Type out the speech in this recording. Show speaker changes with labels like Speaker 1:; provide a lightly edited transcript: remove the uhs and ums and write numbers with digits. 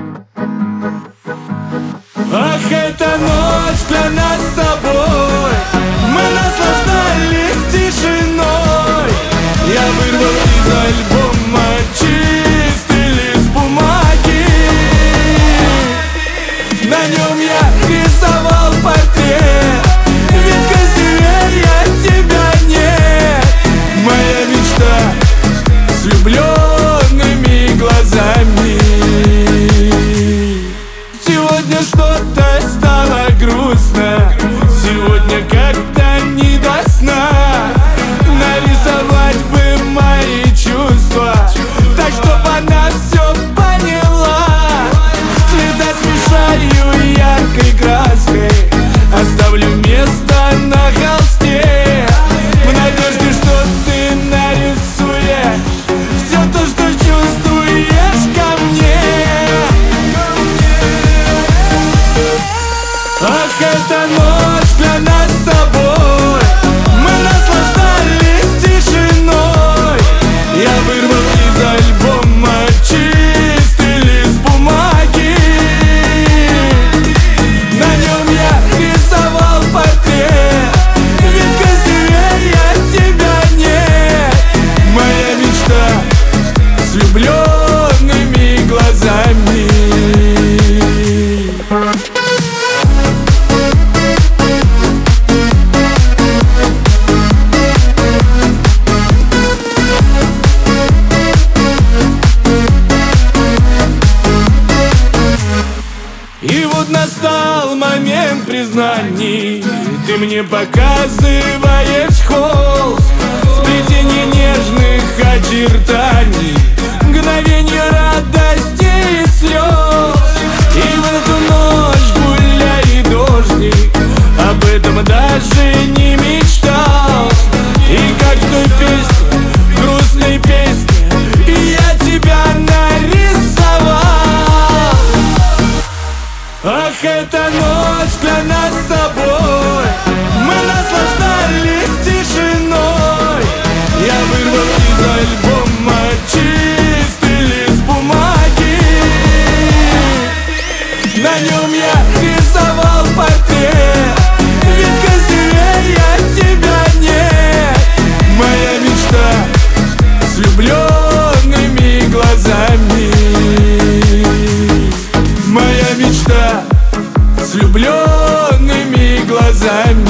Speaker 1: Ах, эта ночь для нас с тобой, мы наслаждались тишиной. Я вырвал из альбома чистый лист бумаги. На нем я рисовал портрет, ведь красивее тебя нет. Моя мечта с влюбленными глазами. Сегодня что-то стало грустно, сегодня как-то не до сна. Нарисовать бы мои чувства, так чтоб она все поняла. Цвета смешаю яркой краской, оставлю место на холсте, в надежде, что ты нарисуешь все то, что чувствуешь ко мне. Ах, эта ночь для нас с тобой, мы наслаждались тишиной. Я вырвал из альбома чистый лист бумаги. На нем я рисовал портрет, ведь красивее тебя нет. Моя мечта с влюбленными глазами. И вот настал момент признаний, ты мне показываешь холст, сплетение нежных очертаний, мгновенье радости и слез. И в эту ночь, гуляй, дождик, об этом даже не мечтал. И как в той песне, грустной песне, я тебя нарисовал. Ах, эта ночь для нас с тобой, мы наслаждались тишиной. Я вырвал из альбома чистый лист бумаги. На нем я рисовал портрет, ведь красивее тебя нет. Моя мечта с влюбленными глазами. Моя мечта с влюбленными глазами.